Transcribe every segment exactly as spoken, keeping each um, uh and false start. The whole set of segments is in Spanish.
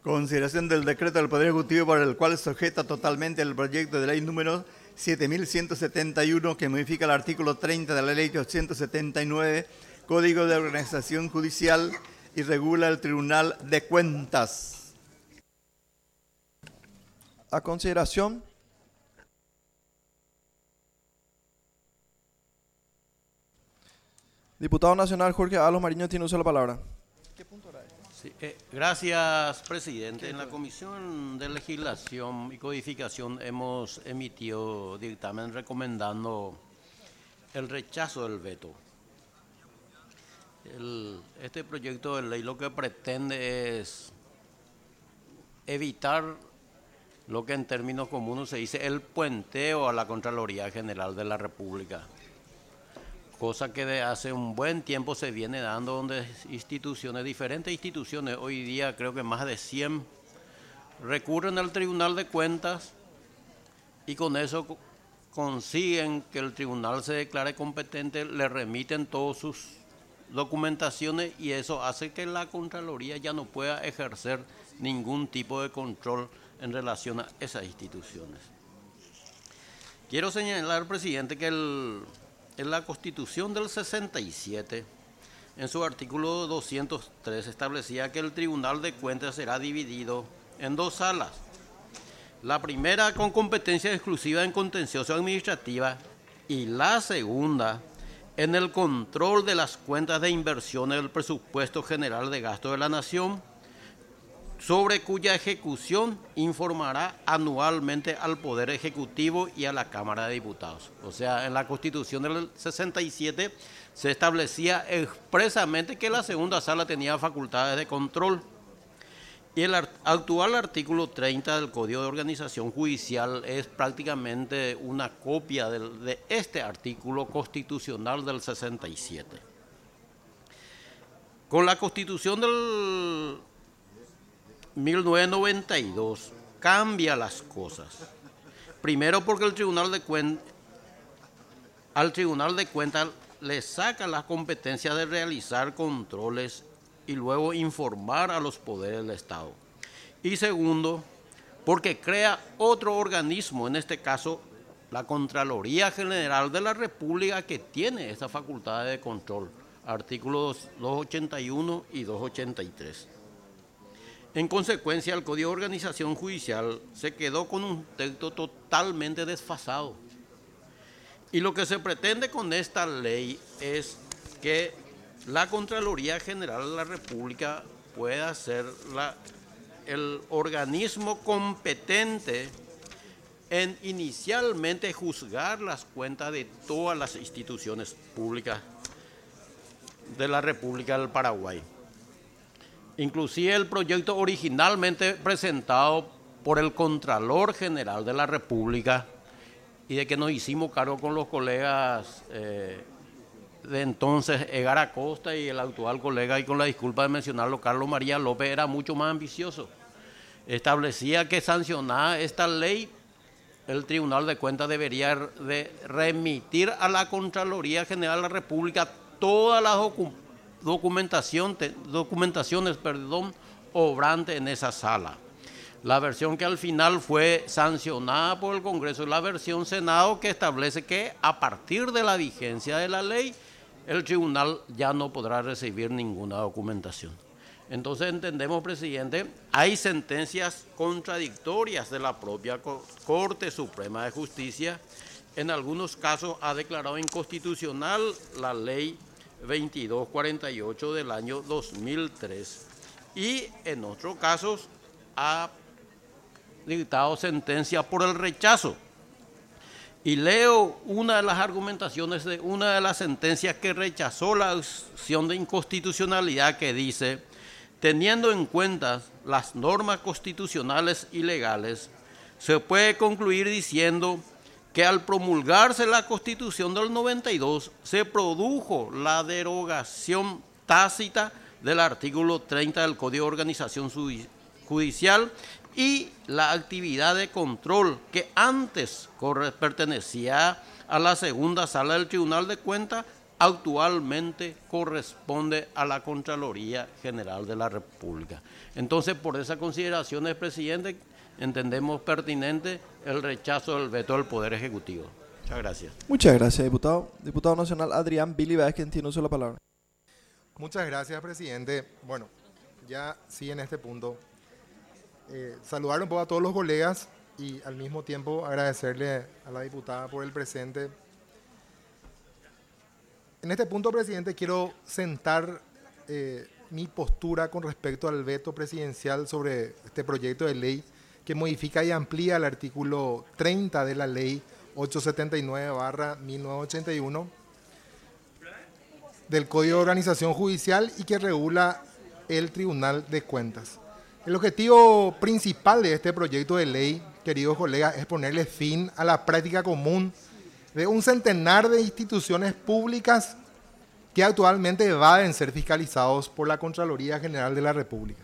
Consideración del decreto del Poder Ejecutivo por el cual se sujeta totalmente el proyecto de ley número siete mil ciento setenta y uno que modifica el artículo treinta de la ley ochocientos setenta y nueve, Código de Organización Judicial, y regula el Tribunal de Cuentas. A consideración. Diputado Nacional Jorge Alos Mariño tiene uso de la palabra. ¿Qué punto era este? Sí, eh, gracias, presidente. En la Comisión de Legislación y Codificación hemos emitido dictamen recomendando el rechazo del veto. El, este proyecto de ley lo que pretende es evitar lo que en términos comunes se dice el puenteo a la Contraloría General de la República, cosa que de hace un buen tiempo se viene dando donde instituciones, diferentes instituciones, hoy día creo que más de cien, recurren al Tribunal de Cuentas y con eso consiguen que el tribunal se declare competente, le remiten todas sus documentaciones y eso hace que la Contraloría ya no pueda ejercer ningún tipo de control en relación a esas instituciones. Quiero señalar, presidente, que el, en la Constitución del sesenta y siete, en su artículo doscientos tres, establecía que el Tribunal de Cuentas será dividido en dos salas. La primera con competencia exclusiva en contencioso administrativa y la segunda en el control de las cuentas de inversiones del presupuesto general de gasto de la Nación, sobre cuya ejecución informará anualmente al Poder Ejecutivo y a la Cámara de Diputados. O sea, en la Constitución del sesenta y siete se establecía expresamente que la segunda sala tenía facultades de control. Y el actual artículo treinta del Código de Organización Judicial es prácticamente una copia de, de este artículo constitucional del sesenta y siete. Con la Constitución del mil novecientos noventa y dos cambia las cosas. Primero porque el Tribunal de Cuentas, al Tribunal de Cuentas le saca la competencia de realizar controles y luego informar a los poderes del Estado. Y segundo, porque crea otro organismo, en este caso la Contraloría General de la República, que tiene esta facultad de control, artículos doscientos ochenta y uno y doscientos ochenta y tres. En consecuencia, el Código de Organización Judicial se quedó con un texto totalmente desfasado. Y lo que se pretende con esta ley es que la Contraloría General de la República pueda ser la, el organismo competente en inicialmente juzgar las cuentas de todas las instituciones públicas de la República del Paraguay. Inclusive el proyecto originalmente presentado por el Contralor General de la República y de que nos hicimos cargo con los colegas eh, de entonces, Egar Acosta, y el actual colega, y con la disculpa de mencionarlo, Carlos María López, era mucho más ambicioso. Establecía que sancionada esta ley, el Tribunal de Cuentas debería de remitir a la Contraloría General de la República todas las documentación, documentaciones perdón, obrantes en esa sala. La versión que al final fue sancionada por el Congreso es la versión Senado, que establece que a partir de la vigencia de la ley, el tribunal ya no podrá recibir ninguna documentación. Entonces entendemos, presidente, hay sentencias contradictorias de la propia Corte Suprema de Justicia. En algunos casos ha declarado inconstitucional la ley veintidós cuarenta y ocho del año dos mil tres y en otros casos ha dictado sentencia por el rechazo. Y leo una de las argumentaciones de una de las sentencias que rechazó la acción de inconstitucionalidad, que dice: teniendo en cuenta las normas constitucionales y legales, se puede concluir diciendo que al promulgarse la Constitución del noventa y dos se produjo la derogación tácita del artículo treinta del Código de Organización Judicial y la actividad de control que antes pertenecía a la segunda sala del Tribunal de Cuentas actualmente corresponde a la Contraloría General de la República. Entonces, por esas consideraciones, presidente, entendemos pertinente el rechazo del veto del Poder Ejecutivo. Muchas gracias. Muchas gracias, diputado. Diputado nacional Adrián Billy Vázquez tiene uso de la palabra. Muchas gracias, presidente. Bueno, ya sí en este punto. Eh, saludar un poco a todos los colegas y al mismo tiempo agradecerle a la diputada por el presente. En este punto, presidente, quiero sentar eh, mi postura con respecto al veto presidencial sobre este proyecto de ley que modifica y amplía el artículo treinta de la ley ochocientos setenta y nueve barra mil novecientos ochenta y uno del Código de Organización Judicial y que regula el Tribunal de Cuentas. El objetivo principal de este proyecto de ley, queridos colegas, es ponerle fin a la práctica común de un centenar de instituciones públicas que actualmente evaden ser fiscalizados por la Contraloría General de la República.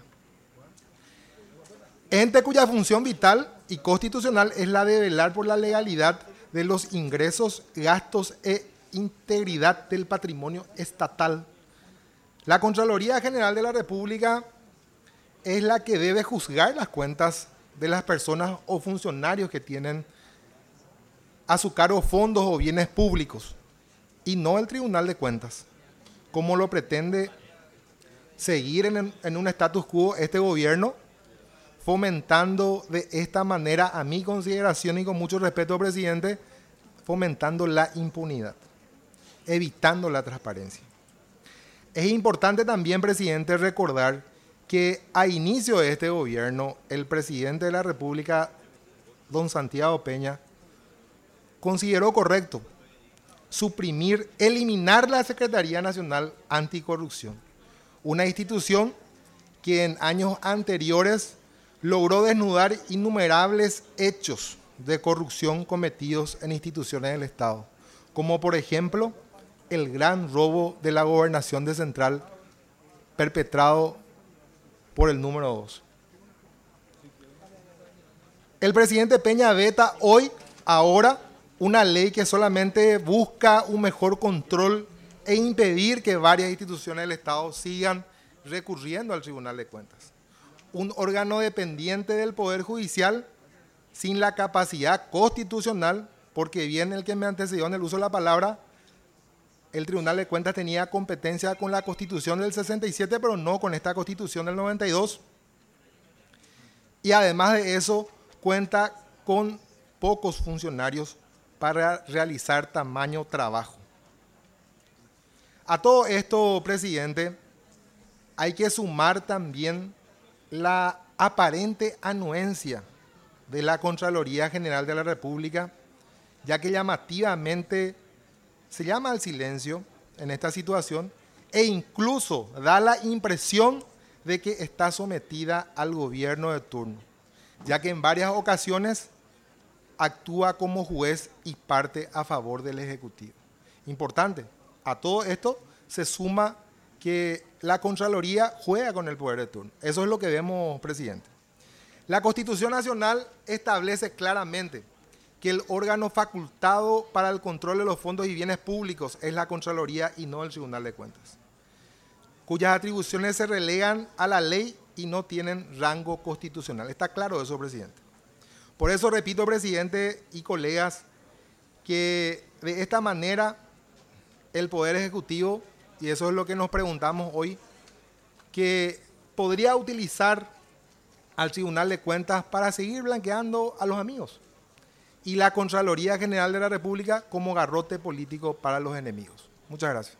Ente cuya función vital y constitucional es la de velar por la legalidad de los ingresos, gastos e integridad del patrimonio estatal. La Contraloría General de la República es la que debe juzgar las cuentas de las personas o funcionarios que tienen a su cargo fondos o bienes públicos y no el Tribunal de Cuentas, como lo pretende seguir en, en un status quo este gobierno, fomentando de esta manera, a mi consideración y con mucho respeto, presidente, fomentando la impunidad, evitando la transparencia. Es importante también, presidente, recordar que a inicio de este gobierno, el presidente de la República, don Santiago Peña, consideró correcto suprimir, eliminar la Secretaría Nacional Anticorrupción, una institución que en años anteriores logró desnudar innumerables hechos de corrupción cometidos en instituciones del Estado, como por ejemplo el gran robo de la gobernación de Central perpetrado por el número dos. El presidente Peña veta hoy, ahora, una ley que solamente busca un mejor control e impedir que varias instituciones del Estado sigan recurriendo al Tribunal de Cuentas. Un órgano dependiente del Poder Judicial sin la capacidad constitucional, porque bien el que me antecedió en el uso de la palabra, el Tribunal de Cuentas tenía competencia con la Constitución del sesenta y siete, pero no con esta Constitución del noventa y dos. Y además de eso, cuenta con pocos funcionarios para realizar tamaño trabajo. A todo esto, presidente, hay que sumar también la aparente anuencia de la Contraloría General de la República, ya que llamativamente se llama al silencio en esta situación e incluso da la impresión de que está sometida al gobierno de turno, ya que en varias ocasiones actúa como juez y parte a favor del Ejecutivo. Importante, a todo esto se suma que la Contraloría juega con el poder de turno. Eso es lo que vemos, presidente. La Constitución Nacional establece claramente que el órgano facultado para el control de los fondos y bienes públicos es la Contraloría y no el Tribunal de Cuentas, cuyas atribuciones se relegan a la ley y no tienen rango constitucional. Está claro eso, presidente. Por eso repito, presidente y colegas, que de esta manera el Poder Ejecutivo, y eso es lo que nos preguntamos hoy, que podría utilizar al Tribunal de Cuentas para seguir blanqueando a los amigos y la Contraloría General de la República como garrote político para los enemigos. Muchas gracias.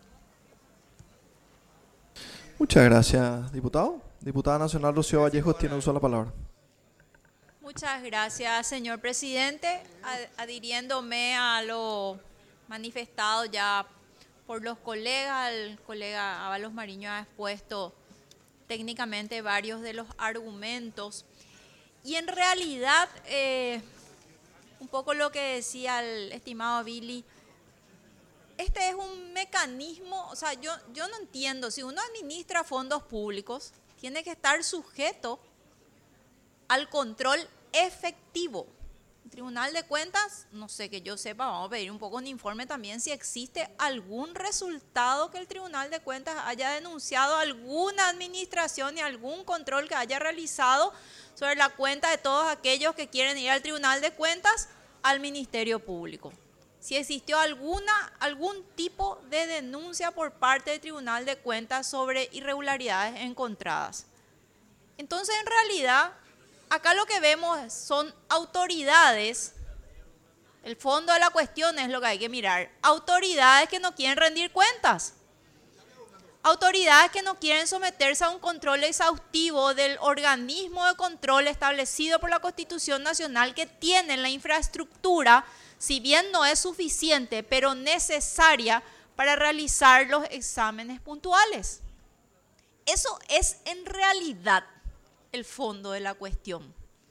Muchas gracias, diputado. Diputada nacional Rocío Vallejos tiene uso de la palabra. Muchas gracias, señor presidente. Adhiriéndome a lo manifestado ya por los colegas, el colega Ábalos Mariño ha expuesto técnicamente varios de los argumentos. Y en realidad, eh, un poco lo que decía el estimado Billy, este es un mecanismo, o sea, yo, yo no entiendo, si uno administra fondos públicos, tiene que estar sujeto al control efectivo El Tribunal de Cuentas, no sé, que yo sepa, vamos a pedir un poco un informe también si existe algún resultado que el Tribunal de Cuentas haya denunciado, alguna administración y algún control que haya realizado sobre la cuenta de todos aquellos que quieren ir al Tribunal de Cuentas, al Ministerio Público. Si existió alguna, algún tipo de denuncia por parte del Tribunal de Cuentas sobre irregularidades encontradas. Entonces, en realidad, acá lo que vemos son autoridades, el fondo de la cuestión es lo que hay que mirar, autoridades que no quieren rendir cuentas, autoridades que no quieren someterse a un control exhaustivo del organismo de control establecido por la Constitución Nacional, que tiene la infraestructura, si bien no es suficiente, pero necesaria para realizar los exámenes puntuales. Eso es en realidad el fondo de la cuestión.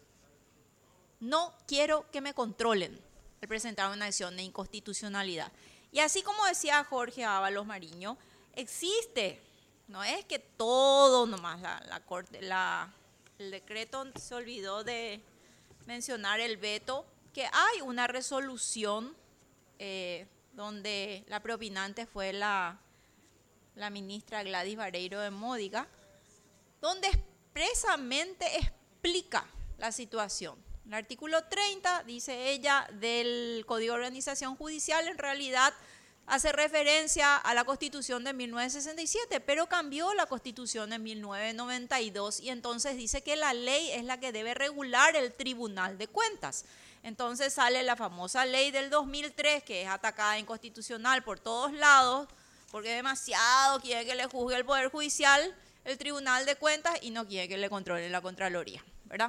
No quiero que me controlen al presentar una acción de inconstitucionalidad. Y así como decía Jorge Ábalos Mariño, existe, no es que todo nomás, la, la corte, la, el decreto se olvidó de mencionar el veto, que hay una resolución eh, donde la propinante fue la, la ministra Gladys Vareiro de Módiga, donde expresamente explica la situación. El artículo treinta, dice ella, del Código de Organización Judicial, en realidad hace referencia a la Constitución de mil novecientos sesenta y siete, pero cambió la Constitución de mil novecientos noventa y dos y entonces dice que la ley es la que debe regular el Tribunal de Cuentas. Entonces sale la famosa ley del dos mil tres, que es atacada inconstitucional por todos lados, porque demasiado quiere que le juzgue el Poder Judicial, el Tribunal de Cuentas, y no quiere que le controle la Contraloría, ¿verdad?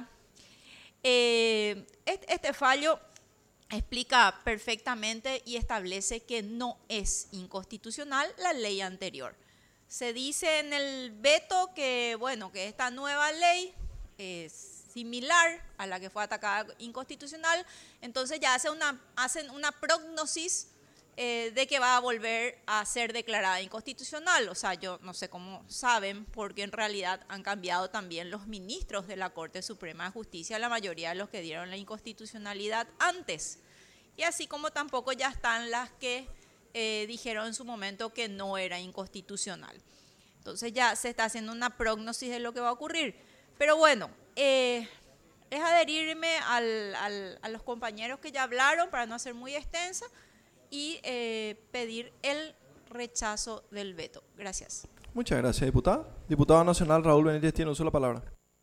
Eh, este, este fallo explica perfectamente y establece que no es inconstitucional la ley anterior. Se dice en el veto que, bueno, que esta nueva ley es similar a la que fue atacada inconstitucional, entonces ya hace una, hacen una prognosis eh, de que va a volver a ser declarada inconstitucional. O sea, yo no sé cómo saben, porque en realidad han cambiado también los ministros de la Corte Suprema de Justicia, la mayoría de los que dieron la inconstitucionalidad antes. Y así como tampoco ya están las que eh, dijeron en su momento que no era inconstitucional. Entonces ya se está haciendo una prognosis de lo que va a ocurrir. Pero bueno, eh, es adherirme al, al, a los compañeros que ya hablaron para no hacer muy extensa y eh, pedir el rechazo del veto. Gracias. Muchas gracias, diputada. Diputado nacional Raúl Benítez tiene uso de la palabra.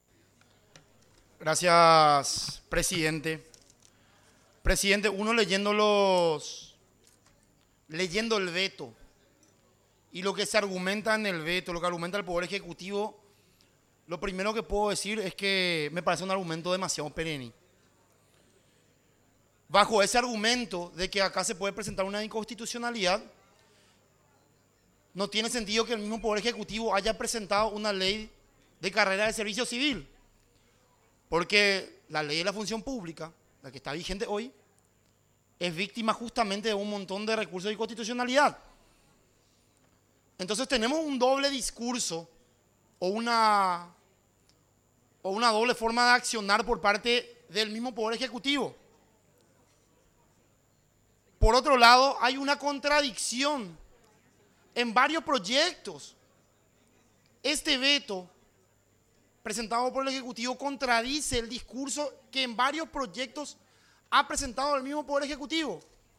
Gracias, presidente. Presidente, uno leyendo los, leyendo el veto y lo que se argumenta en el veto, lo que argumenta el Poder Ejecutivo, lo primero que puedo decir es que me parece un argumento demasiado perenne. Bajo ese argumento de que acá se puede presentar una inconstitucionalidad, no tiene sentido que el mismo Poder Ejecutivo haya presentado una ley de carrera de servicio civil, porque la ley de la función pública, la que está vigente hoy, es víctima justamente de un montón de recursos de inconstitucionalidad. Entonces tenemos un doble discurso o una, o una doble forma de accionar por parte del mismo Poder Ejecutivo. Por otro lado, hay una contradicción en varios proyectos. Este veto presentado por el Ejecutivo contradice el discurso que en varios proyectos ha presentado el mismo Poder Ejecutivo.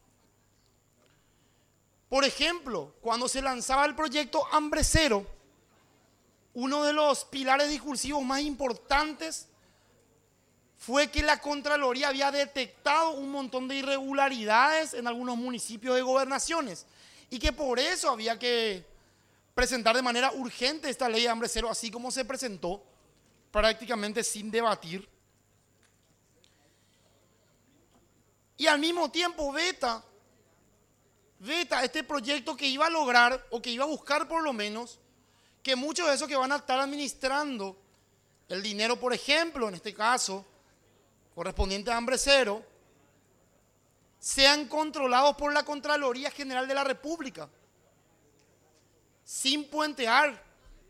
Por ejemplo, cuando se lanzaba el proyecto Hambre Cero, uno de los pilares discursivos más importantes fue que la Contraloría había detectado un montón de irregularidades en algunos municipios de gobernaciones y que por eso había que presentar de manera urgente esta ley de Hambre Cero, así como se presentó, prácticamente sin debatir. Y al mismo tiempo veta, veta este proyecto que iba a lograr, o que iba a buscar por lo menos, que muchos de esos que van a estar administrando el dinero, por ejemplo, en este caso, correspondiente a Hambre Cero, sean controlados por la Contraloría General de la República, sin puentear,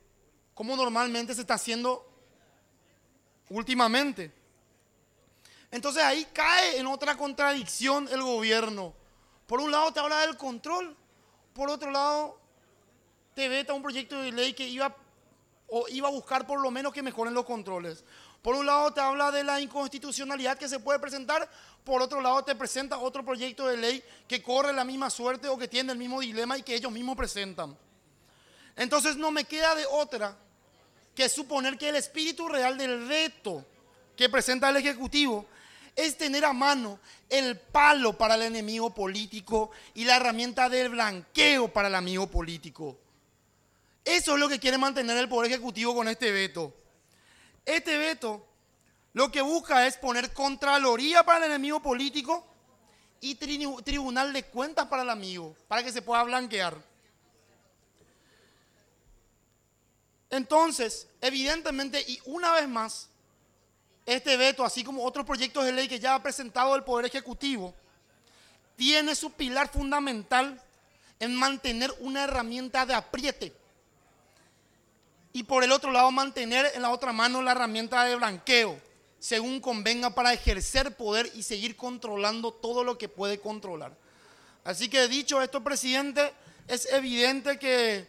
como normalmente se está haciendo últimamente. Entonces ahí cae en otra contradicción el gobierno. Por un lado te habla del control, por otro lado te veta un proyecto de ley que iba, o iba a buscar por lo menos que mejoren los controles. Por un lado te habla de la inconstitucionalidad que se puede presentar, por otro lado te presenta otro proyecto de ley que corre la misma suerte o que tiene el mismo dilema y que ellos mismos presentan. Entonces no me queda de otra que suponer que el espíritu real del reto que presenta el Ejecutivo es tener a mano el palo para el enemigo político y la herramienta del blanqueo para el amigo político. Eso es lo que quiere mantener el Poder Ejecutivo con este veto. Este veto lo que busca es poner Contraloría para el enemigo político y tri- Tribunal de Cuentas para el amigo, para que se pueda blanquear. Entonces, evidentemente, y una vez más, este veto, así como otros proyectos de ley que ya ha presentado el Poder Ejecutivo, tiene su pilar fundamental en mantener una herramienta de apriete y por el otro lado mantener en la otra mano la herramienta de blanqueo, según convenga para ejercer poder y seguir controlando todo lo que puede controlar. Así que dicho esto, presidente, es evidente que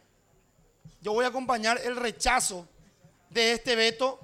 yo voy a acompañar el rechazo de este veto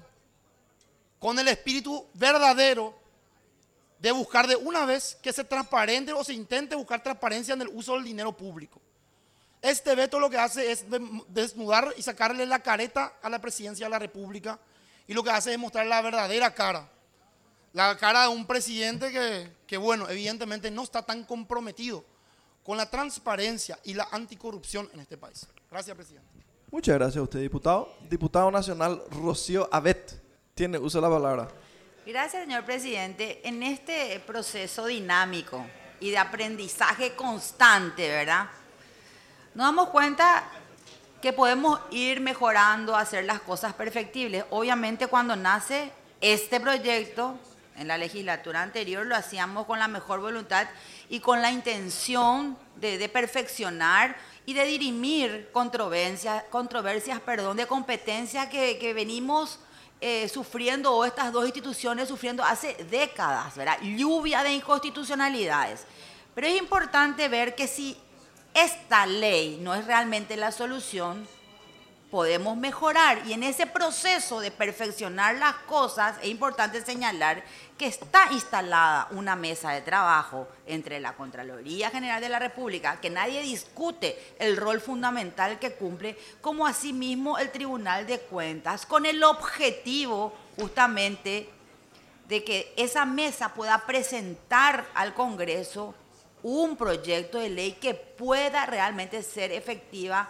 con el espíritu verdadero de buscar de una vez que se transparente o se intente buscar transparencia en el uso del dinero público. Este veto lo que hace es desnudar y sacarle la careta a la presidencia de la República y lo que hace es mostrar la verdadera cara. La cara de un presidente que, que, bueno, evidentemente no está tan comprometido con la transparencia y la anticorrupción en este país. Gracias, presidente. Muchas gracias a usted, diputado. Diputado nacional Rocío Abet, tiene uso de la palabra. Gracias, señor presidente. En este proceso dinámico y de aprendizaje constante, ¿verdad?, nos damos cuenta que podemos ir mejorando, hacer las cosas perfectibles. Obviamente, cuando nace este proyecto, en la legislatura anterior, lo hacíamos con la mejor voluntad y con la intención de, de perfeccionar y de dirimir controversias, controversias perdón, de competencia que, que venimos eh, sufriendo, o estas dos instituciones sufriendo hace décadas, ¿verdad? Lluvia de inconstitucionalidades. Pero es importante ver que si esta ley no es realmente la solución, podemos mejorar. Y en ese proceso de perfeccionar las cosas, es importante señalar que está instalada una mesa de trabajo entre la Contraloría General de la República, que nadie discute el rol fundamental que cumple, como asimismo el Tribunal de Cuentas, con el objetivo justamente de que esa mesa pueda presentar al Congreso un proyecto de ley que pueda realmente ser efectiva,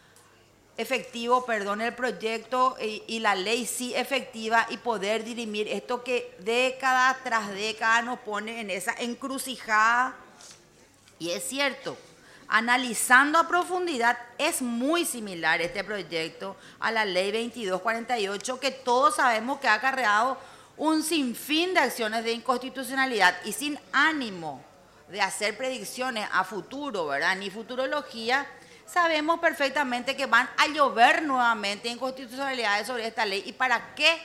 efectivo, perdón, el proyecto y, y la ley sí efectiva, y poder dirimir esto que década tras década nos pone en esa encrucijada. Y es cierto, analizando a profundidad, es muy similar este proyecto a la ley veintidós cuarenta y ocho, que todos sabemos que ha acarreado un sinfín de acciones de inconstitucionalidad, y sin ánimo de hacer predicciones a futuro, ¿verdad?, ni futurología, sabemos perfectamente que van a llover nuevamente inconstitucionalidades sobre esta ley. ¿Y para qué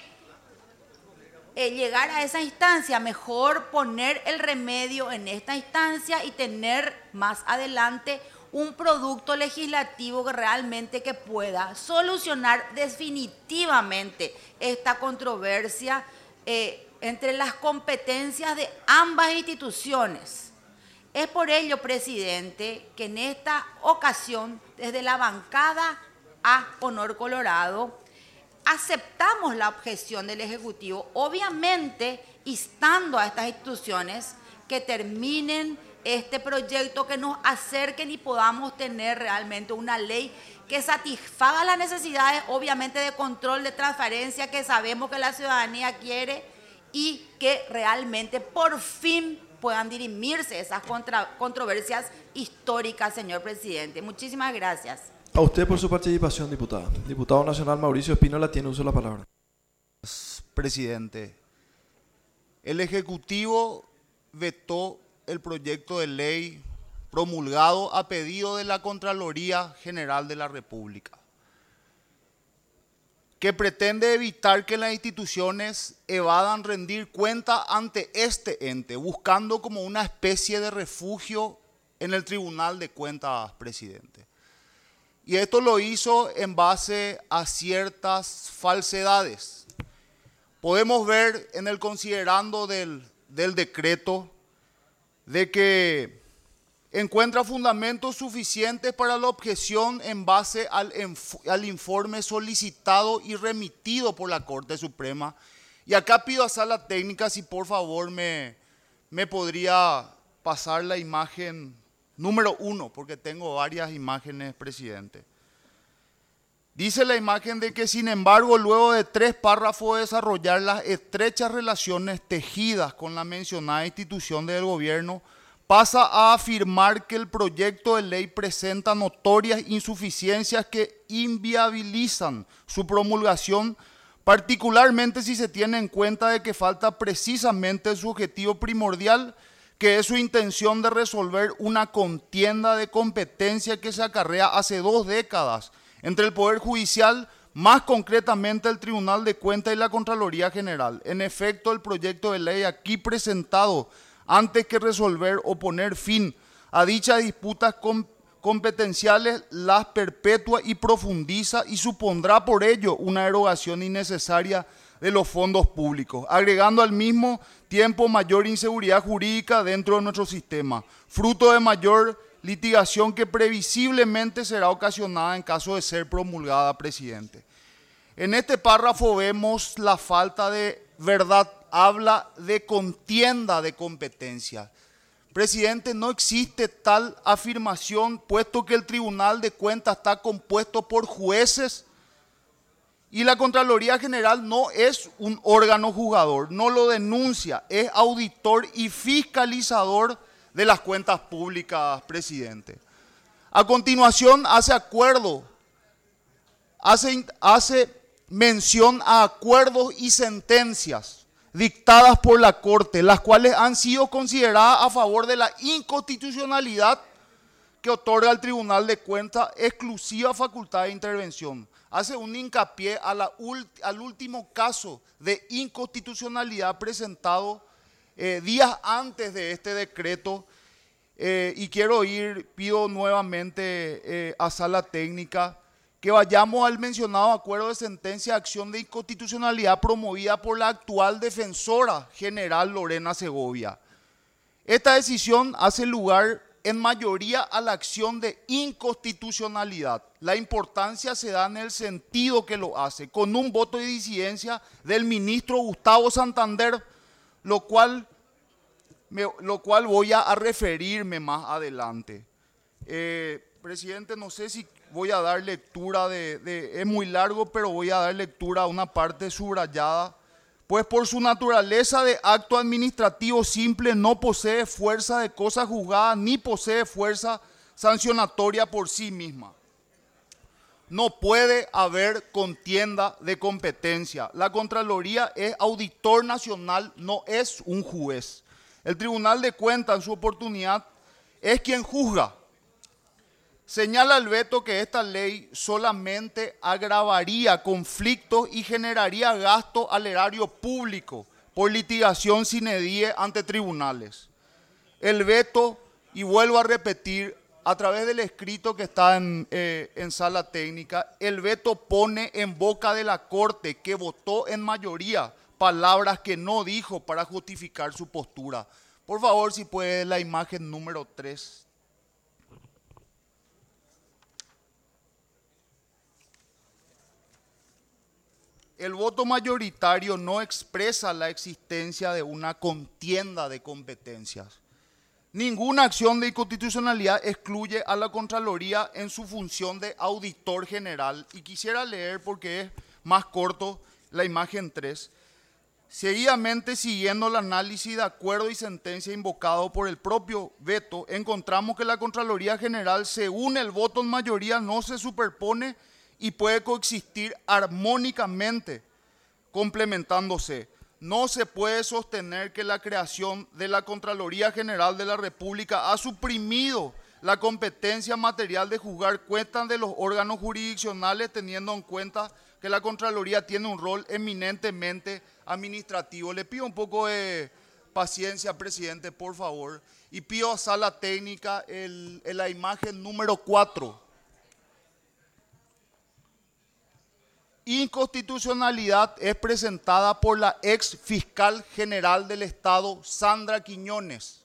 eh, llegar a esa instancia? Mejor poner el remedio en esta instancia y tener más adelante un producto legislativo que realmente que pueda solucionar definitivamente esta controversia eh, entre las competencias de ambas instituciones. Es por ello, presidente, que en esta ocasión, desde la bancada A Honor Colorado, aceptamos la objeción del Ejecutivo, obviamente instando a estas instituciones que terminen este proyecto, que nos acerquen y podamos tener realmente una ley que satisfaga las necesidades, obviamente, de control, de transparencia, que sabemos que la ciudadanía quiere, y que realmente por fin puedan dirimirse esas contra, controversias históricas, señor presidente. Muchísimas gracias. A usted por su participación, diputada. Diputado nacional Mauricio Espínola tiene uso de la palabra. Presidente, el Ejecutivo vetó el proyecto de ley promulgado a pedido de la Contraloría General de la República. que pretende evitar que las instituciones evadan rendir cuenta ante este ente, buscando como una especie de refugio en el Tribunal de Cuentas, presidente. Y esto lo hizo en base a ciertas falsedades. Podemos ver en el considerando del, del decreto de que encuentra fundamentos suficientes para la objeción en base al, al informe solicitado y remitido por la Corte Suprema. Y acá pido a Sala Técnica si por favor me, me podría pasar la imagen número uno, porque tengo varias imágenes, presidente. Dice la imagen de que, sin embargo, luego de tres párrafos de desarrollar las estrechas relaciones tejidas con la mencionada institución del gobierno, pasa a afirmar que el proyecto de ley presenta notorias insuficiencias que inviabilizan su promulgación, particularmente si se tiene en cuenta de que falta precisamente su objetivo primordial, que es su intención de resolver una contienda de competencia que se acarrea hace dos décadas entre el Poder Judicial, más concretamente el Tribunal de Cuentas y la Contraloría General. En efecto, el proyecto de ley aquí presentado, antes que resolver o poner fin a dichas disputas com competenciales, las perpetúa y profundiza y supondrá por ello una erogación innecesaria de los fondos públicos, agregando al mismo tiempo mayor inseguridad jurídica dentro de nuestro sistema, fruto de mayor litigación que previsiblemente será ocasionada en caso de ser promulgada, presidente. En este párrafo vemos la falta de verdad, habla de contienda de competencia. Presidente, no existe tal afirmación, puesto que el Tribunal de Cuentas está compuesto por jueces y la Contraloría General no es un órgano juzgador, no lo denuncia, es auditor y fiscalizador de las cuentas públicas, presidente. A continuación hace acuerdo, hace, hace mención a acuerdos y sentencias dictadas por la Corte, las cuales han sido consideradas a favor de la inconstitucionalidad que otorga al Tribunal de Cuentas exclusiva facultad de intervención. Hace un hincapié a la al último caso de inconstitucionalidad presentado eh, días antes de este decreto eh, y quiero ir, pido nuevamente eh, a Sala Técnica que vayamos al mencionado acuerdo de sentencia de acción de inconstitucionalidad promovida por la actual defensora general Lorena Segovia. Esta decisión hace lugar en mayoría a la acción de inconstitucionalidad. La importancia se da en el sentido que lo hace, con un voto de disidencia del ministro Gustavo Santander, lo cual, me, lo cual voy a, a referirme más adelante. Eh, presidente, no sé si voy a dar lectura, de, de, es muy largo, pero voy a dar lectura a una parte subrayada. Pues por su naturaleza de acto administrativo simple no posee fuerza de cosa juzgada ni posee fuerza sancionatoria por sí misma. No puede haber contienda de competencia. La Contraloría es auditor nacional, no es un juez. El Tribunal de Cuentas en su oportunidad es quien juzga. Señala el veto que esta ley solamente agravaría conflictos y generaría gasto al erario público por litigación sine die ante tribunales. El veto, y vuelvo a repetir, a través del escrito que está en, eh, en Sala Técnica, el veto pone en boca de la Corte, que votó en mayoría, palabras que no dijo para justificar su postura. Por favor, si puede la imagen número tres. El voto mayoritario no expresa la existencia de una contienda de competencias. Ninguna acción de inconstitucionalidad excluye a la Contraloría en su función de auditor general. Y quisiera leer, porque es más corto, la imagen tres. Seguidamente, siguiendo el análisis de acuerdo y sentencia invocado por el propio veto, encontramos que la Contraloría General, según el voto en mayoría, no se superpone y puede coexistir armónicamente, complementándose. No se puede sostener que la creación de la Contraloría General de la República ha suprimido la competencia material de juzgar cuentas de los órganos jurisdiccionales, teniendo en cuenta que la Contraloría tiene un rol eminentemente administrativo. Le pido un poco de paciencia, presidente, por favor, y pido a sala técnica el, el, la imagen número cuatro. Inconstitucionalidad es presentada por la ex fiscal general del Estado, Sandra Quiñones.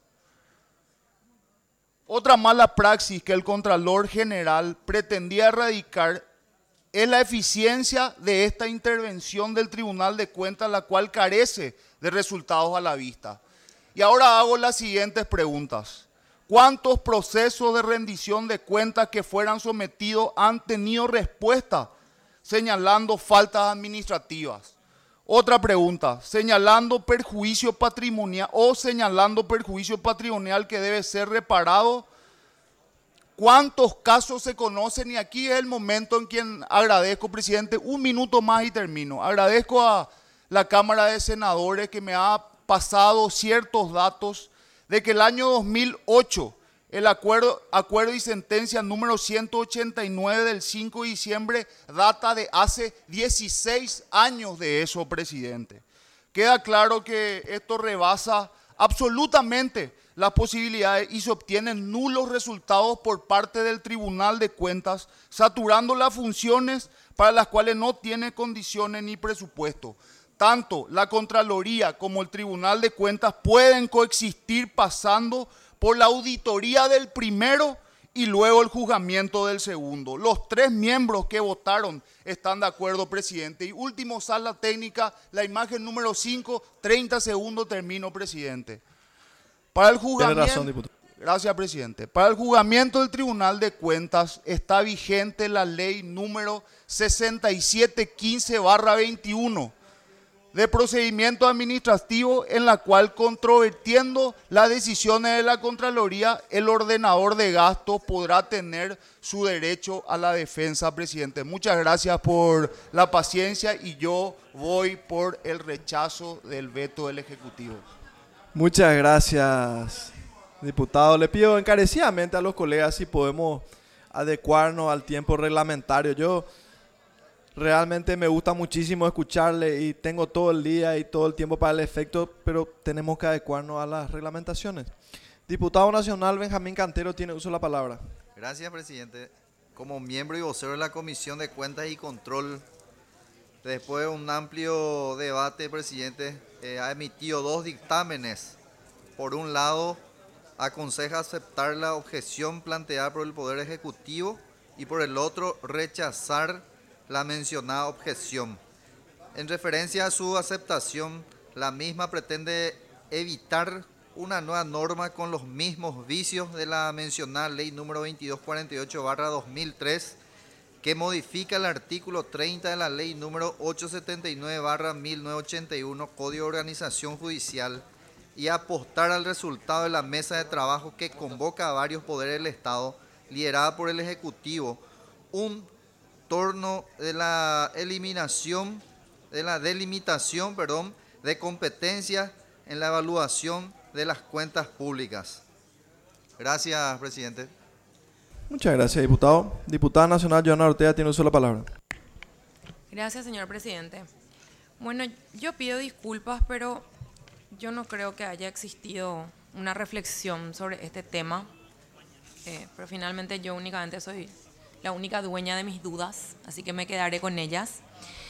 Otra mala praxis que el Contralor General pretendía erradicar es la eficiencia de esta intervención del Tribunal de Cuentas, la cual carece de resultados a la vista. Y ahora hago las siguientes preguntas. ¿Cuántos procesos de rendición de cuentas que fueran sometidos han tenido respuesta señalando faltas administrativas? Otra pregunta, señalando perjuicio patrimonial o señalando perjuicio patrimonial que debe ser reparado. ¿Cuántos casos se conocen? Y aquí es el momento en que agradezco, presidente, un minuto más y termino. Agradezco a la Cámara de Senadores que me ha pasado ciertos datos de que el año dos mil ocho, el acuerdo, acuerdo y sentencia número ciento ochenta y nueve del cinco de diciembre data de hace dieciséis años de eso, presidente. Queda claro que esto rebasa absolutamente las posibilidades y se obtienen nulos resultados por parte del Tribunal de Cuentas, saturando las funciones para las cuales no tiene condiciones ni presupuesto. Tanto la Contraloría como el Tribunal de Cuentas pueden coexistir pasando por la auditoría del primero y luego el juzgamiento del segundo. Los tres miembros que votaron están de acuerdo, presidente. Y último, sala técnica, la imagen número cinco, treinta segundos, termino, presidente. Para el juzgamiento, Tiene razón, diputado. Gracias, presidente. Para el juzgamiento del Tribunal de Cuentas está vigente la ley número sesenta y siete quince barra veintiuno de procedimiento administrativo, en la cual, controvertiendo las decisiones de la Contraloría, el ordenador de gastos podrá tener su derecho a la defensa, presidente. Muchas gracias por la paciencia y yo voy por el rechazo del veto del Ejecutivo. Muchas gracias, diputado. Le pido encarecidamente a los colegas si podemos adecuarnos al tiempo reglamentario. Yo realmente me gusta muchísimo escucharle y tengo todo el día y todo el tiempo para el efecto, pero tenemos que adecuarnos a las reglamentaciones. Diputado nacional Benjamín Cantero tiene uso de la palabra. Gracias, presidente. Como miembro y vocero de la Comisión de Cuentas y Control, después de un amplio debate, presidente, eh, ha emitido dos dictámenes. Por un lado, aconseja aceptar la objeción planteada por el Poder Ejecutivo y por el otro, rechazar la mencionada objeción. En referencia a su aceptación, la misma pretende evitar una nueva norma con los mismos vicios de la mencionada ley número veintidós cuarenta y ocho barra dos mil tres, que modifica el artículo treinta de la ley número ochocientos setenta y nueve barra mil novecientos ochenta y uno, Código de Organización Judicial, y apostar al resultado de la mesa de trabajo que convoca a varios poderes del Estado, liderada por el Ejecutivo, un torno de la eliminación, de la delimitación, perdón, de competencias en la evaluación de las cuentas públicas. Gracias, presidente. Muchas gracias, diputado. Diputada nacional Joana Ortega tiene uso de la palabra. Gracias, señor presidente. Bueno, yo pido disculpas, pero yo no creo que haya existido una reflexión sobre este tema, eh, pero finalmente yo únicamente soy la única dueña de mis dudas, así que me quedaré con ellas.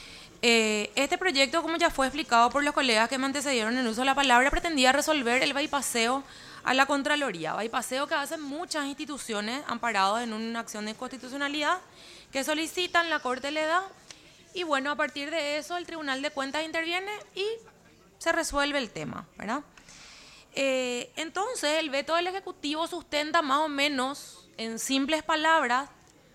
Eh, este proyecto, como ya fue explicado por los colegas que me antecedieron en el uso de la palabra, pretendía resolver el bypasseo a la Contraloría, bypasseo que hacen muchas instituciones amparados en una acción de inconstitucionalidad que solicitan, la Corte le da, y bueno, a partir de eso el Tribunal de Cuentas interviene y se resuelve el tema, ¿verdad? Eh, entonces, el veto del Ejecutivo sustenta más o menos, en simples palabras,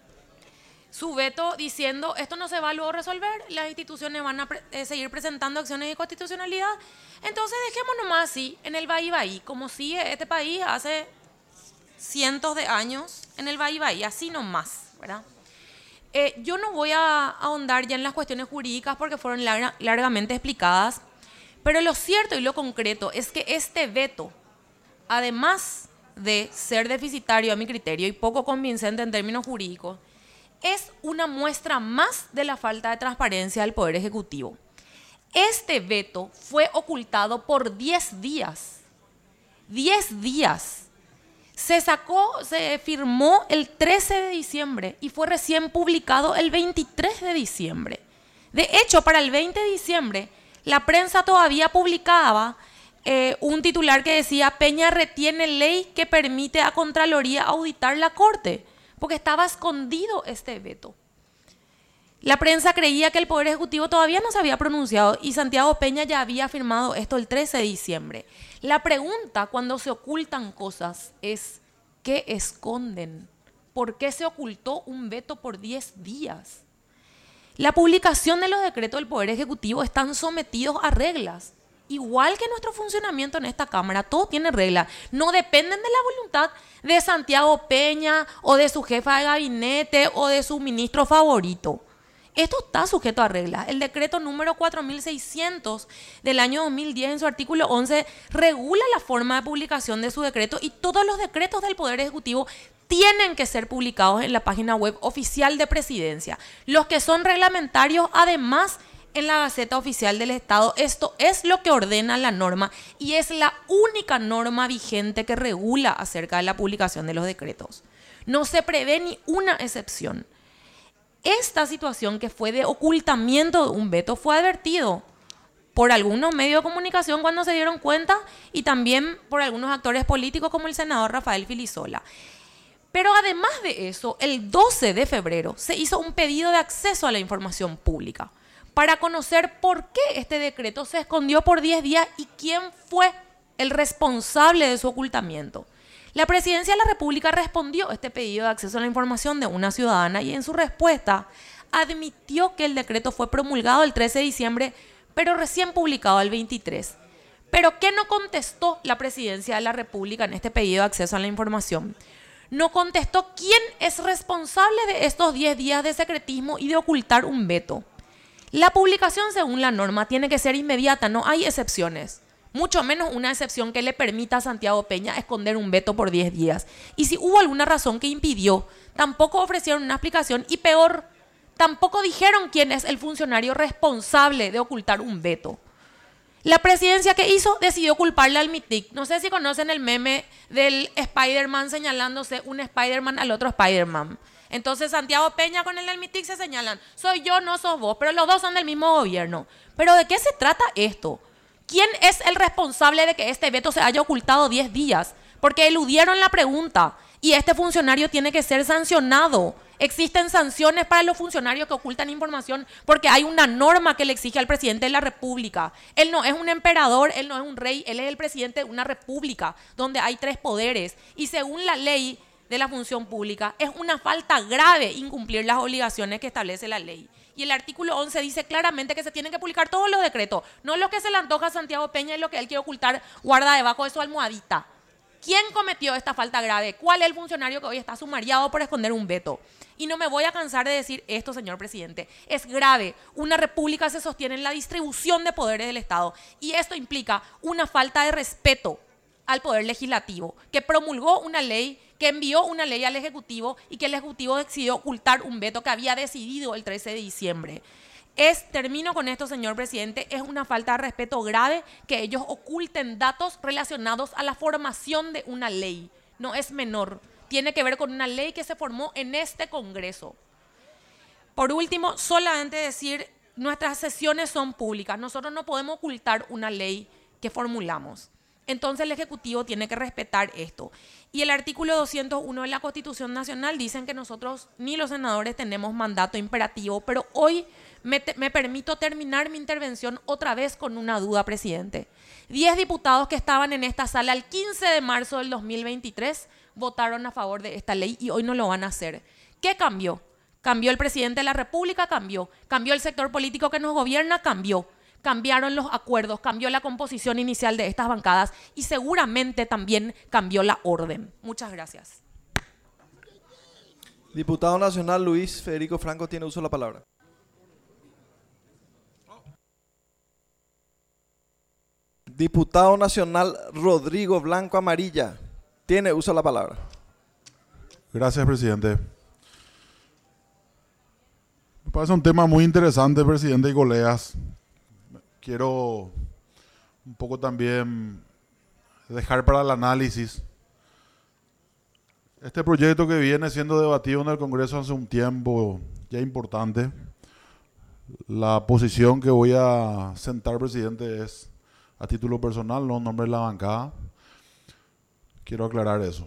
su veto diciendo esto no se va a luego resolver, las instituciones van a pre eh, seguir presentando acciones de inconstitucionalidad, entonces dejemos nomás así, en el vaí-vaí, como sigue este país hace cientos de años, en el vaí-vaí, así nomás, ¿verdad? Eh, yo no voy a ahondar ya en las cuestiones jurídicas porque fueron larga, largamente explicadas, pero lo cierto y lo concreto es que este veto, además de ser deficitario a mi criterio y poco convincente en términos jurídicos, es una muestra más de la falta de transparencia del Poder Ejecutivo. Este veto fue ocultado por diez días. diez días. Se sacó, se firmó el trece de diciembre y fue recién publicado el veintitrés de diciembre. De hecho, para el veinte de diciembre, la prensa todavía publicaba eh, un titular que decía: Peña retiene ley que permite a Contraloría auditar la Corte, porque estaba escondido este veto. La prensa creía que el Poder Ejecutivo todavía no se había pronunciado y Santiago Peña ya había firmado esto el trece de diciembre. La pregunta cuando se ocultan cosas es: ¿qué esconden? ¿Por qué se ocultó un veto por diez días? La publicación de los decretos del Poder Ejecutivo están sometidos a reglas. Igual que nuestro funcionamiento en esta Cámara, todo tiene reglas. No dependen de la voluntad de Santiago Peña o de su jefa de gabinete o de su ministro favorito. Esto está sujeto a reglas. El decreto número cuatro mil seiscientos del año dos mil diez, en su artículo once, regula la forma de publicación de su decreto y todos los decretos del Poder Ejecutivo tienen que ser publicados en la página web oficial de Presidencia. Los que son reglamentarios, además, en la Gaceta Oficial del Estado. Esto es lo que ordena la norma y es la única norma vigente que regula acerca de la publicación de los decretos. No se prevé ni una excepción. Esta situación, que fue de ocultamiento de un veto, fue advertido por algunos medios de comunicación cuando se dieron cuenta y también por algunos actores políticos como el senador Rafael Filisola. Pero además de eso, el doce de febrero se hizo un pedido de acceso a la información pública para conocer por qué este decreto se escondió por diez días y quién fue el responsable de su ocultamiento. La Presidencia de la República respondió a este pedido de acceso a la información de una ciudadana y en su respuesta admitió que el decreto fue promulgado el trece de diciembre, pero recién publicado el veintitrés. ¿Pero qué no contestó la Presidencia de la República en este pedido de acceso a la información? No contestó quién es responsable de estos diez días de secretismo y de ocultar un veto. La publicación, según la norma, tiene que ser inmediata, no hay excepciones. Mucho menos una excepción que le permita a Santiago Peña esconder un veto por diez días. Y si hubo alguna razón que impidió, tampoco ofrecieron una explicación y peor, tampoco dijeron quién es el funcionario responsable de ocultar un veto. La Presidencia, ¿qué hizo? Decidió culparle al MITIC. No sé si conocen el meme del Spider-Man señalándose un Spider-Man al otro Spider-Man. Entonces Santiago Peña con el del MITIC se señalan: soy yo, no sos vos, pero los dos son del mismo gobierno. ¿Pero de qué se trata esto? ¿Quién es el responsable de que este veto se haya ocultado diez días? Porque eludieron la pregunta y este funcionario tiene que ser sancionado. Existen sanciones para los funcionarios que ocultan información porque hay una norma que le exige al presidente de la República. Él no es un emperador, él no es un rey, él es el presidente de una república donde hay tres poderes. Y según la ley de la función pública, es una falta grave incumplir las obligaciones que establece la ley. Y el artículo once dice claramente que se tienen que publicar todos los decretos, no lo que se le antoja a Santiago Peña y lo que él quiere ocultar guarda debajo de su almohadita. ¿Quién cometió esta falta grave? ¿Cuál es el funcionario que hoy está sumariado por esconder un veto? Y no me voy a cansar de decir esto, señor presidente. Es grave. Una república se sostiene en la distribución de poderes del Estado y esto implica una falta de respeto al Poder Legislativo, que promulgó una ley, que envió una ley al Ejecutivo y que el Ejecutivo decidió ocultar un veto que había decidido el trece de diciembre. Es, termino con esto, señor presidente, es una falta de respeto grave que ellos oculten datos relacionados a la formación de una ley. No es menor, tiene que ver con una ley que se formó en este Congreso. Por último, solamente decir, nuestras sesiones son públicas, nosotros no podemos ocultar una ley que formulamos. Entonces el Ejecutivo tiene que respetar esto. Y el artículo doscientos uno de la Constitución Nacional dicen que nosotros ni los senadores tenemos mandato imperativo, pero hoy me, te, me permito terminar mi intervención otra vez con una duda, presidente. Diez diputados que estaban en esta sala el quince de marzo del dos mil veintitrés votaron a favor de esta ley y hoy no lo van a hacer. ¿Qué cambió? ¿Cambió el presidente de la República? Cambió. ¿Cambió el sector político que nos gobierna? Cambió. Cambiaron los acuerdos, cambió la composición inicial de estas bancadas y seguramente también cambió la orden. Muchas gracias. Diputado Nacional Luis Federico Franco tiene uso de la palabra. Diputado Nacional Rodrigo Blanco Amarilla tiene uso de la palabra. Gracias, presidente. parece un tema muy interesante, presidente y colegas. Quiero un poco también dejar para el análisis este proyecto que viene siendo debatido en el Congreso hace un tiempo ya importante. La posición que voy a sentar, presidente, es a título personal, no en nombre de la bancada. Quiero aclarar eso.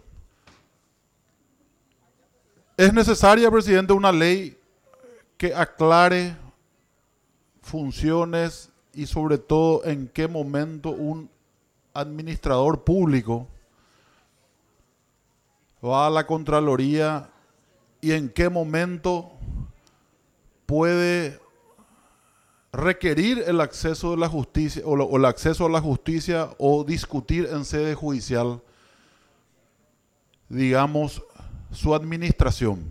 Es necesaria, presidente, una ley que aclare funciones y sobre todo en qué momento un administrador público va a la Contraloría y en qué momento puede requerir el acceso de la justicia o, lo, o el acceso a la justicia o discutir en sede judicial, digamos, su administración.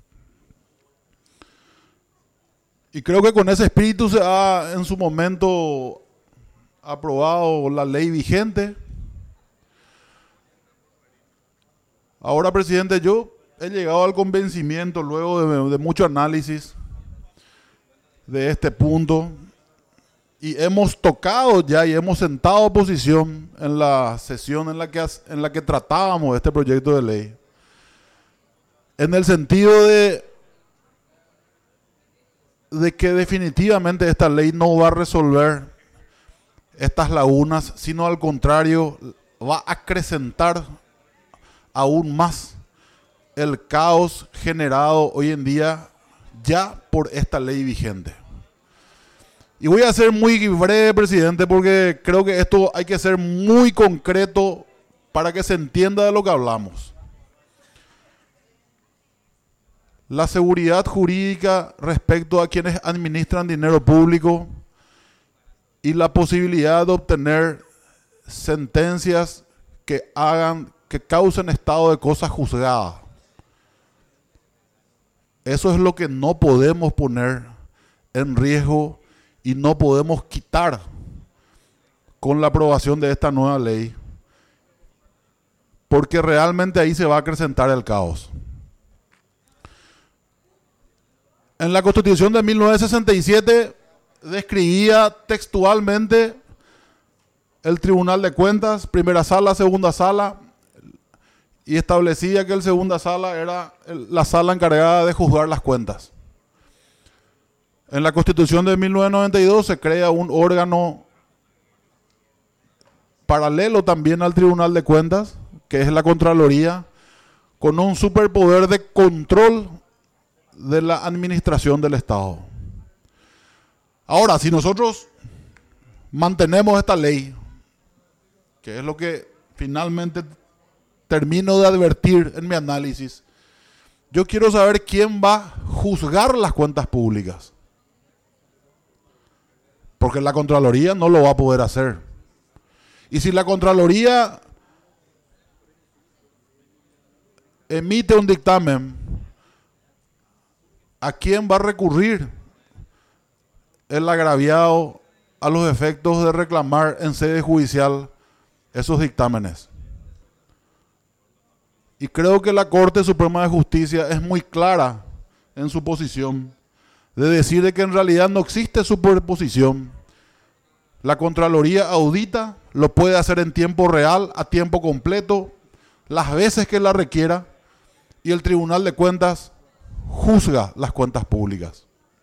Y creo que con ese espíritu se ha en su momento aprobado la ley vigente. Ahora, presidente, yo he llegado al convencimiento, luego de, de mucho análisis de este punto, y hemos tocado ya y hemos sentado posición en la sesión en la que, en la que tratábamos este proyecto de ley, en el sentido de, de que definitivamente esta ley no va a resolver estas lagunas, sino al contrario, va a acrecentar aún más el caos generado hoy en día ya por esta ley vigente. Y voy a ser muy breve, presidente, porque creo que esto hay que ser muy concreto para que se entienda de lo que hablamos. La seguridad jurídica respecto a quienes administran dinero público y la posibilidad de obtener sentencias que hagan, que causen estado de cosas juzgadas. Eso es lo que no podemos poner en riesgo y no podemos quitar con la aprobación de esta nueva ley, porque realmente ahí se va a acrecentar el caos. En la Constitución de mil novecientos sesenta y siete describía textualmente el Tribunal de Cuentas, primera sala, segunda sala, y establecía que el segunda sala era la sala encargada de juzgar las cuentas. En la Constitución de mil novecientos noventa y dos se crea un órgano paralelo también al Tribunal de Cuentas, que es la Contraloría, con un superpoder de control de la administración del Estado. Ahora, si nosotros mantenemos esta ley, que es lo que finalmente termino de advertir en mi análisis, yo quiero saber quién va a juzgar las cuentas públicas. Porque la Contraloría no lo va a poder hacer. Y si la Contraloría emite un dictamen, ¿a quién va a recurrir el agraviado a los efectos de reclamar en sede judicial esos dictámenes? Y creo que la Corte Suprema de Justicia es muy clara en su posición de decir de que en realidad no existe superposición. La Contraloría audita, lo puede hacer en tiempo real, a tiempo completo, las veces que la requiera, y el Tribunal de Cuentas juzga las cuentas públicas.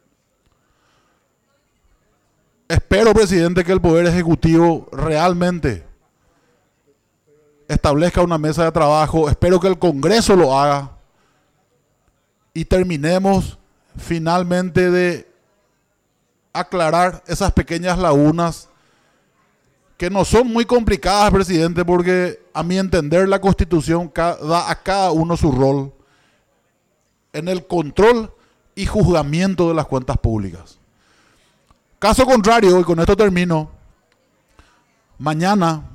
Espero, presidente, que el Poder Ejecutivo realmente establezca una mesa de trabajo. Espero que el Congreso lo haga y terminemos finalmente de aclarar esas pequeñas lagunas que no son muy complicadas, presidente, porque a mi entender la Constitución da a cada uno su rol en el control y juzgamiento de las cuentas públicas. Caso contrario, y con esto termino, mañana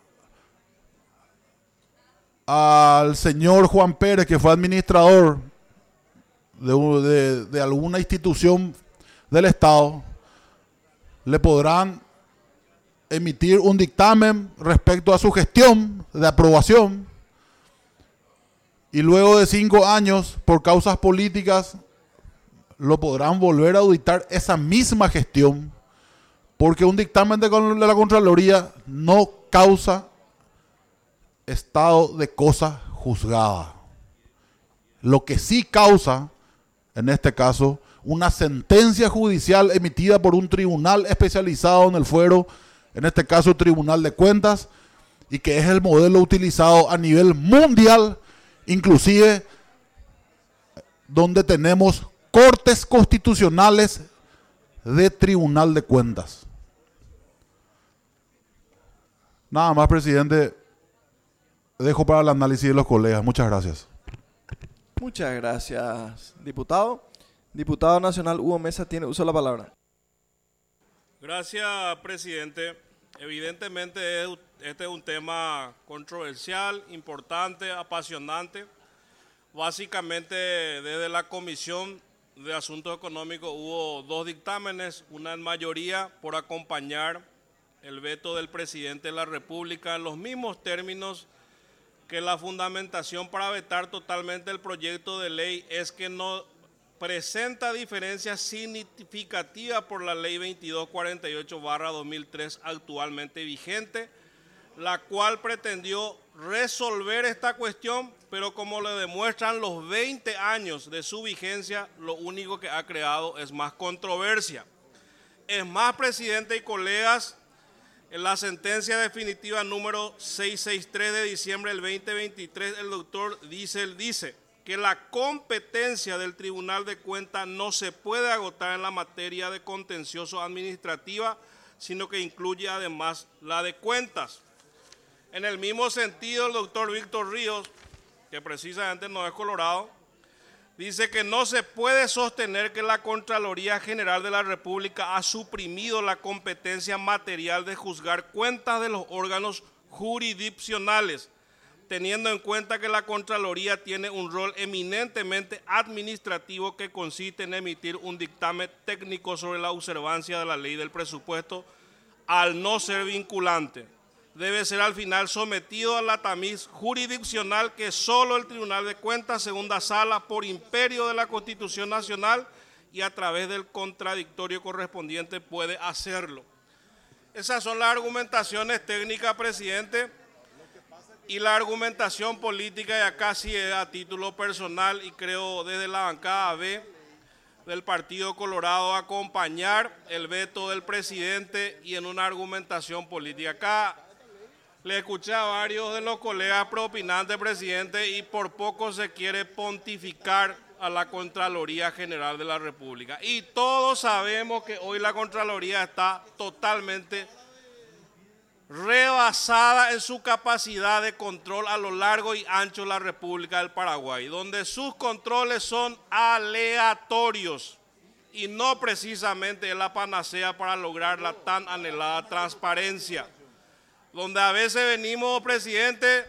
al señor Juan Pérez, que fue administrador de, de, de alguna institución del Estado, le podrán emitir un dictamen respecto a su gestión de aprobación, y luego de cinco años, por causas políticas, lo podrán volver a auditar esa misma gestión, porque un dictamen de la Contraloría no causa estado de cosa juzgada. Lo que sí causa, en este caso, una sentencia judicial emitida por un tribunal especializado en el fuero, en este caso Tribunal de Cuentas, y que es el modelo utilizado a nivel mundial, inclusive donde tenemos cortes constitucionales de Tribunal de Cuentas. Nada más, presidente, dejo para el análisis de los colegas. Muchas gracias. Muchas gracias, diputado. Diputado nacional Hugo Mesa tiene uso de la palabra. Gracias, presidente. Evidentemente este es un tema controversial, importante, apasionante. Básicamente desde la Comisión de Asuntos Económicos hubo dos dictámenes, una en mayoría por acompañar el veto del presidente de la República en los mismos términos que la fundamentación para vetar totalmente el proyecto de ley es que no presenta diferencias significativas por la ley veintidós cuarenta y ocho barra dos mil tres actualmente vigente, la cual pretendió resolver esta cuestión, pero como le demuestran los veinte años de su vigencia, lo único que ha creado es más controversia. Es más, presidente y colegas, en la sentencia definitiva número seiscientos sesenta y tres de diciembre del veinte veintitrés, el doctor Diesel dice que la competencia del Tribunal de Cuentas no se puede agotar en la materia de contencioso administrativa, sino que incluye además la de cuentas. En el mismo sentido, el doctor Víctor Ríos, que precisamente no es colorado, dice que no se puede sostener que la Contraloría General de la República ha suprimido la competencia material de juzgar cuentas de los órganos jurisdiccionales, teniendo en cuenta que la Contraloría tiene un rol eminentemente administrativo que consiste en emitir un dictamen técnico sobre la observancia de la ley del presupuesto, al no ser vinculante. Debe ser al final sometido a la tamiz jurisdiccional que solo el Tribunal de Cuentas, segunda sala, por imperio de la Constitución Nacional y a través del contradictorio correspondiente puede hacerlo. Esas son las argumentaciones técnicas, presidente, y la argumentación política, y acá sí es a título personal, y creo desde la bancada B del Partido Colorado, acompañar el veto del presidente y en una argumentación política. Acá le escuché a varios de los colegas propinantes, presidente, y por poco se quiere pontificar a la Contraloría General de la República. Y todos sabemos que hoy la Contraloría está totalmente rebasada en su capacidad de control a lo largo y ancho de la República del Paraguay, donde sus controles son aleatorios y no precisamente es la panacea para lograr la tan anhelada transparencia. Donde a veces venimos, presidente,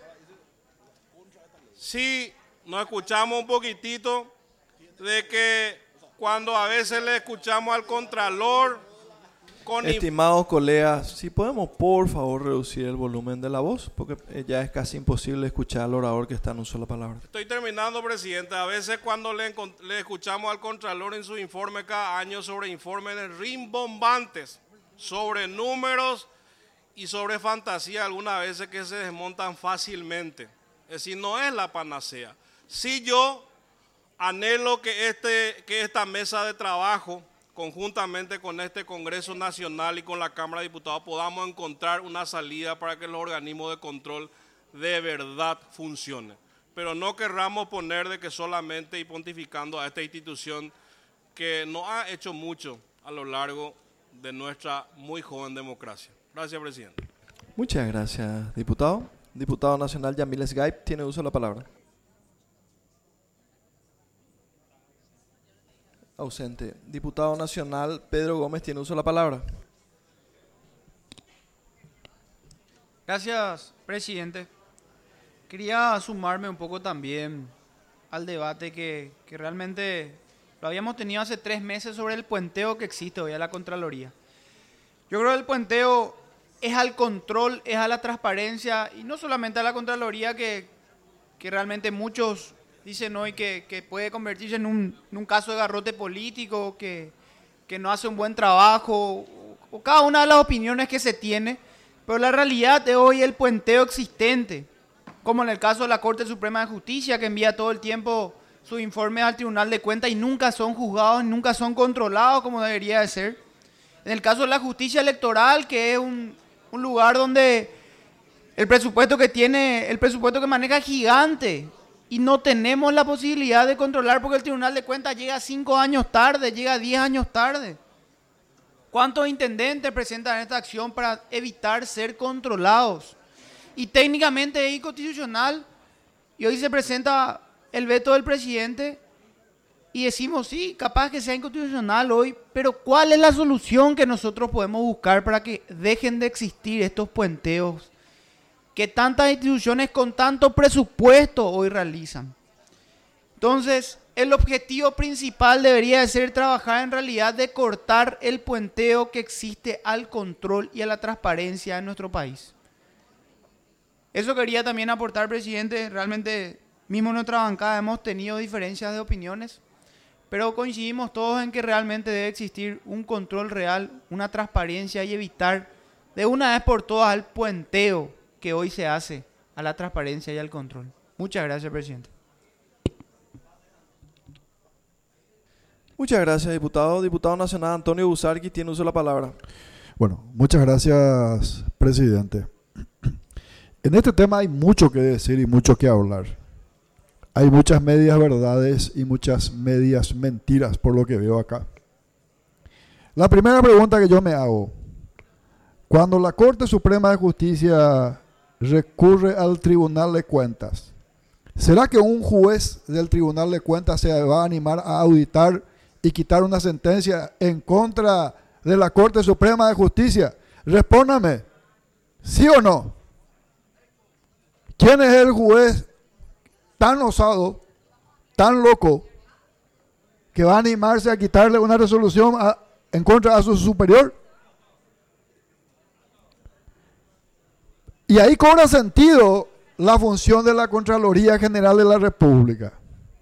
sí nos escuchamos un poquitito de que cuando a veces le escuchamos al Contralor con... Estimados colegas, si podemos por favor reducir el volumen de la voz, porque ya es casi imposible escuchar al orador que está en una sola palabra. Estoy terminando, presidente. A veces cuando le, le escuchamos al Contralor en su informe cada año sobre informes rimbombantes, sobre números y sobre fantasía, algunas veces que se desmontan fácilmente. Es decir, no es la panacea. Si yo anhelo que, este, que esta mesa de trabajo, conjuntamente con este Congreso Nacional y con la Cámara de Diputados, podamos encontrar una salida para que los organismos de control de verdad funcionen. Pero no querramos poner de que solamente y pontificando a esta institución que no ha hecho mucho a lo largo de nuestra muy joven democracia. Gracias, presidente. Muchas gracias, diputado. Diputado nacional Yamil Sgaip tiene uso de la palabra. Ausente. Diputado nacional Pedro Gómez tiene uso de la palabra. Gracias, presidente. Quería sumarme un poco también al debate que, que realmente lo habíamos tenido hace tres meses sobre el puenteo que existe hoy a la Contraloría. Yo creo que el puenteo es al control, es a la transparencia, y no solamente a la Contraloría, que, que realmente muchos dicen hoy que, que puede convertirse en un, en un caso de garrote político, que, que no hace un buen trabajo, o, o cada una de las opiniones que se tiene, pero la realidad de hoy es el puenteo existente, como en el caso de la Corte Suprema de Justicia, que envía todo el tiempo sus informes al Tribunal de Cuentas y nunca son juzgados, nunca son controlados como debería de ser. En el caso de la justicia electoral, que es un, un lugar donde el presupuesto que tiene, el presupuesto que maneja es gigante y no tenemos la posibilidad de controlar porque el Tribunal de Cuentas llega cinco años tarde, llega diez años tarde. ¿Cuántos intendentes presentan esta acción para evitar ser controlados? Y técnicamente es inconstitucional y hoy se presenta el veto del presidente y decimos, sí, capaz que sea inconstitucional hoy, pero ¿cuál es la solución que nosotros podemos buscar para que dejen de existir estos puenteos que tantas instituciones con tanto presupuesto hoy realizan? Entonces, el objetivo principal debería de ser trabajar en realidad de cortar el puenteo que existe al control y a la transparencia en nuestro país. Eso quería también aportar, presidente. Realmente, mismo en nuestra bancada hemos tenido diferencias de opiniones, pero coincidimos todos en que realmente debe existir un control real, una transparencia y evitar de una vez por todas el puenteo que hoy se hace a la transparencia y al control. Muchas gracias, presidente. Muchas gracias, diputado. Diputado nacional Antonio Busarqui tiene uso de la palabra. Bueno, muchas gracias, presidente. En este tema hay mucho que decir y mucho que hablar. Hay muchas medias verdades y muchas medias mentiras por lo que veo acá. La primera pregunta que yo me hago, cuando la Corte Suprema de Justicia recurre al Tribunal de Cuentas, ¿será que un juez del Tribunal de Cuentas se va a animar a auditar y quitar una sentencia en contra de la Corte Suprema de Justicia? Respóndame, ¿sí o no? ¿Quién es el juez tan osado, tan loco, que va a animarse a quitarle una resolución a, en contra de su superior? Y ahí cobra sentido la función de la Contraloría General de la República.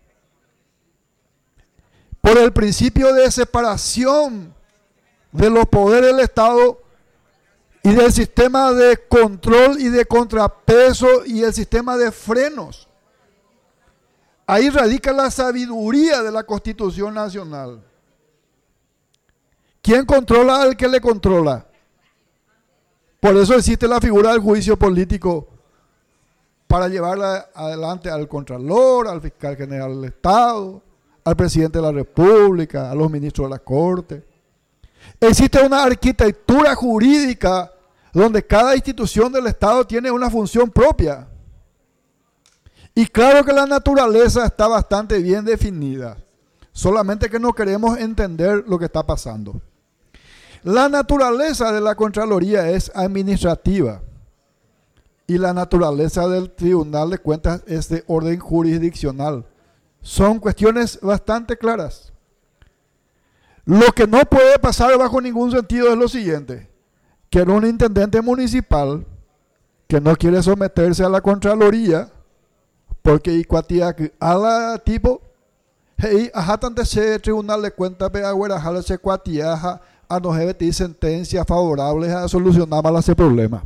Por el principio de separación de los poderes del Estado y del sistema de control y de contrapeso y el sistema de frenos. Ahí radica la sabiduría de la Constitución Nacional. ¿Quién controla al que le controla? Por eso existe la figura del juicio político para llevarla adelante al Contralor, al Fiscal General del Estado, al Presidente de la República, a los ministros de la Corte. Existe una arquitectura jurídica donde cada institución del Estado tiene una función propia. Y claro que la naturaleza está bastante bien definida, solamente que no queremos entender lo que está pasando. La naturaleza de la Contraloría es administrativa y la naturaleza del Tribunal de Cuentas es de orden jurisdiccional. Son cuestiones bastante claras. Lo que no puede pasar bajo ningún sentido es lo siguiente, que era un intendente municipal que no quiere someterse a la Contraloría porque iguatia a la tipo hey ajatante se Tribunal de Cuentas pe agüera jala se cuatiaja a no hebetir sentencias favorables a solucionar mal ese problema.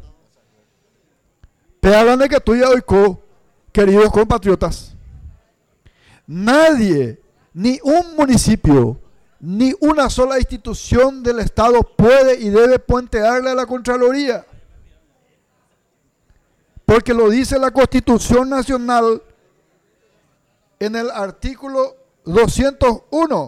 Te hablan de que tú ya oico, queridos compatriotas, nadie, ni un municipio, ni una sola institución del Estado puede y debe puentearle a la Contraloría. Porque lo dice la Constitución Nacional en el artículo doscientos uno,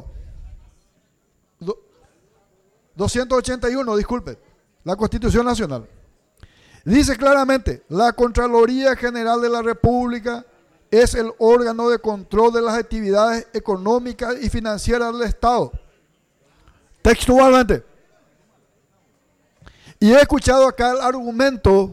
doscientos ochenta y uno, disculpe, la Constitución Nacional. Dice claramente, la Contraloría General de la República es el órgano de control de las actividades económicas y financieras del Estado. Textualmente. Y he escuchado acá el argumento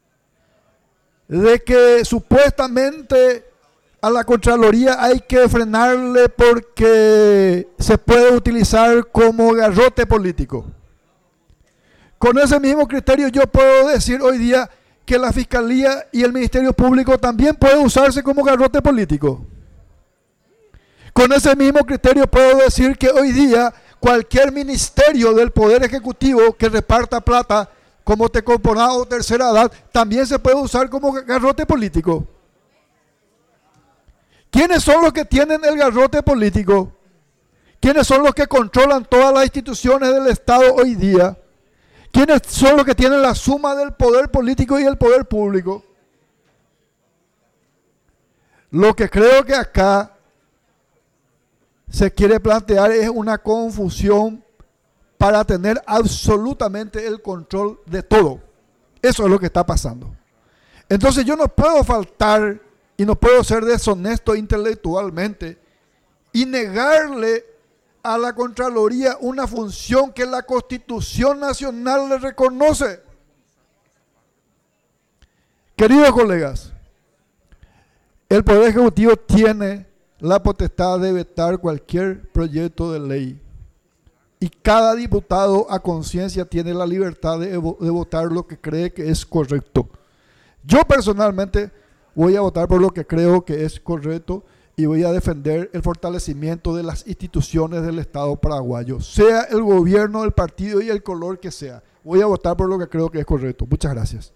de que supuestamente a la Contraloría hay que frenarle porque se puede utilizar como garrote político. Con ese mismo criterio yo puedo decir hoy día que la Fiscalía y el Ministerio Público también pueden usarse como garrote político. Con ese mismo criterio puedo decir que hoy día cualquier ministerio del Poder Ejecutivo que reparta plata como Tecomponado o Tercera Edad también se puede usar como garrote político. ¿Quiénes son los que tienen el garrote político? ¿Quiénes son los que controlan todas las instituciones del Estado hoy día? ¿Quiénes son los que tienen la suma del poder político y el poder público? Lo que creo que acá se quiere plantear es una confusión para tener absolutamente el control de todo. Eso es lo que está pasando. Entonces yo no puedo faltar y no puedo ser deshonesto intelectualmente y negarle a la Contraloría una función que la Constitución Nacional le reconoce. Queridos colegas, el Poder Ejecutivo tiene la potestad de vetar cualquier proyecto de ley y cada diputado a conciencia tiene la libertad de, de votar lo que cree que es correcto. Yo personalmente voy a votar por lo que creo que es correcto y voy a defender el fortalecimiento de las instituciones del Estado paraguayo, sea el gobierno, el partido y el color que sea. Voy a votar por lo que creo que es correcto. Muchas gracias.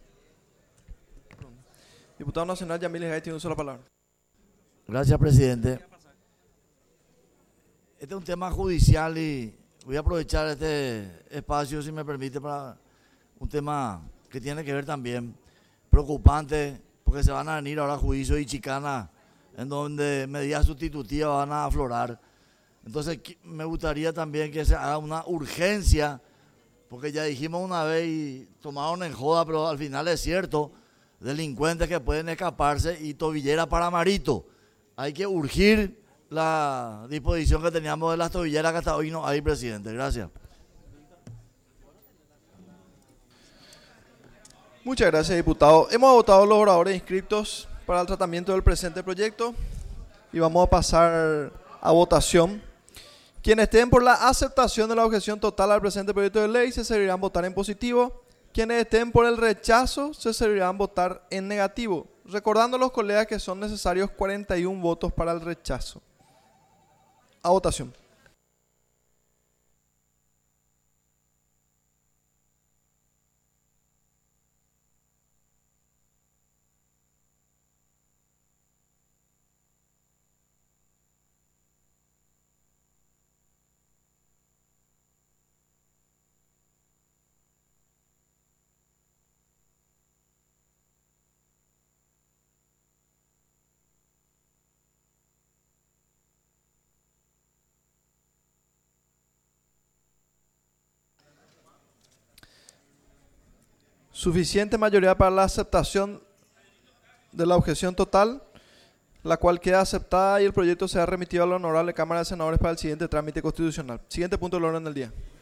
Diputado Nacional Yamil Gay tiene una sola palabra. Gracias, presidente. Este es un tema judicial y voy a aprovechar este espacio, si me permite, para un tema que tiene que ver también preocupante, porque se van a venir ahora juicios y chicanas en donde medidas sustitutivas van a aflorar. Entonces me gustaría también que se haga una urgencia, porque ya dijimos una vez y tomaron en joda, pero al final es cierto, delincuentes que pueden escaparse y tobillera para Marito. Hay que urgir la disposición que teníamos de las tobilleras que hasta hoy no hay, presidente. Gracias. Muchas gracias, diputado. Hemos agotado los oradores inscritos para el tratamiento del presente proyecto y vamos a pasar a votación. Quienes estén por la aceptación de la objeción total al presente proyecto de ley se servirán votar en positivo. Quienes estén por el rechazo se servirán votar en negativo. Recordando a los colegas que son necesarios cuarenta y un votos para el rechazo. A votación. Suficiente mayoría para la aceptación de la objeción total, la cual queda aceptada y el proyecto será remitido a la Honorable Cámara de Senadores para el siguiente trámite constitucional. Siguiente punto del orden del día.